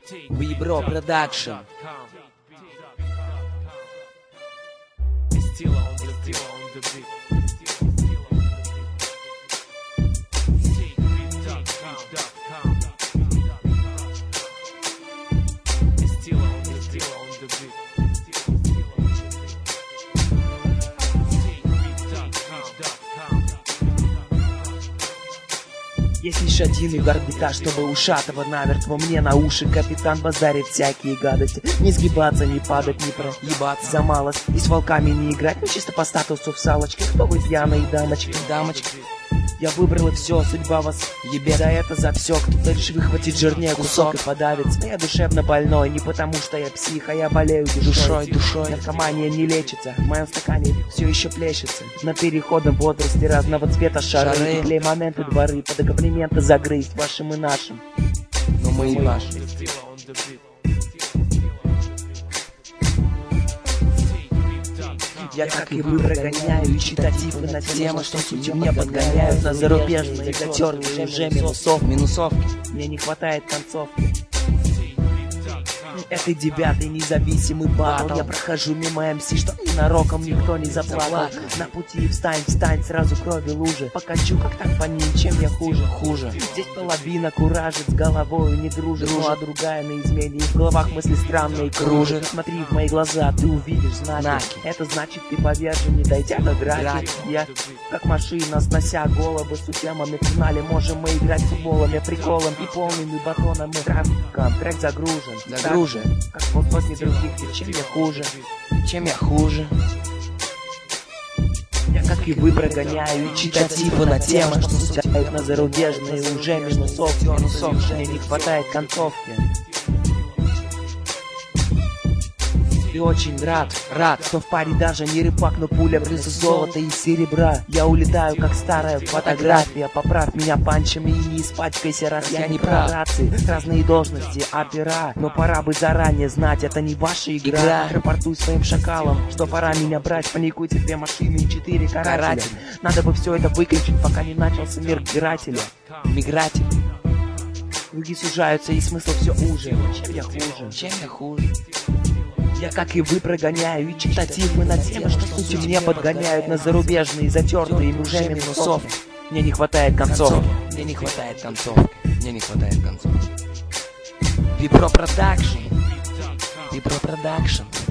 Вибро Продакшн. Есть лишь один и горбита, чтобы ушатого намертво мне на уши капитан базарит всякие гадости. Не сгибаться, не падать, не проебаться за малость. И с волками не играть, ну чисто по статусу в салочке. Кто вы пьяные дамочки? Я выбрал и все, судьба вас ебет. За это, за все, кто-то лишь выхватит жирнее кусок и подавится. Но я душевно больной, не потому что я псих, а я болею душой. Наркомания не лечится, в моем стакане все еще плещется. На переходном бодрости разного цвета шары. И клей моменты дворы, под аккомпанементы загрызть вашим и нашим. Но мы и ваши. Я, как и вы, прогоняю читативы на тему, что сути мне подгоняют на зарубежные затертые уже минусовки. Мне не хватает концовки. Это 9-й независимый батл. Я прохожу мимо МС, что ненароком никто не заплакал. На пути встань, сразу крови лужи. Покачу, как так по ним, чем я хуже. Здесь половина куражит, с головой не дружит. Ну а другая на измене, и в головах мысли странные кружат. Смотри в мои глаза, ты увидишь знаки. Это значит, ты повержен, не дойдя до драки. Я, как машина, снося головы с утемами в финале, можем мы играть футболами, приколом и полными батонами. Трек загружен. Как полсотни других, чем я хуже. Я, как и вы, прогоняю читативы на тему, что сутяют на зарубежные уже минусовки. Мне не хватает концовки. И очень рад, что в паре даже не рыбак, но пуля плюс золота и серебра. Я улетаю, как старая фотография. Поправь меня панчами и не испачкайся, раз я не про рации. Разные должности, опера, но пора бы заранее знать, это не ваша игра. Рапортуй своим шакалам, что пора меня брать. Паникуйте 2 машины и 4 карателя. Надо бы все это выключить, пока не начался мир мигрателя. Круги сужаются и смысл все уже. Чем я хуже? Я, как и вы, прогоняю и читативы на тему, что сути мне подгоняют на зарубежные затертые уже минусовки. Мне не хватает концовки. Вибро Продакшн.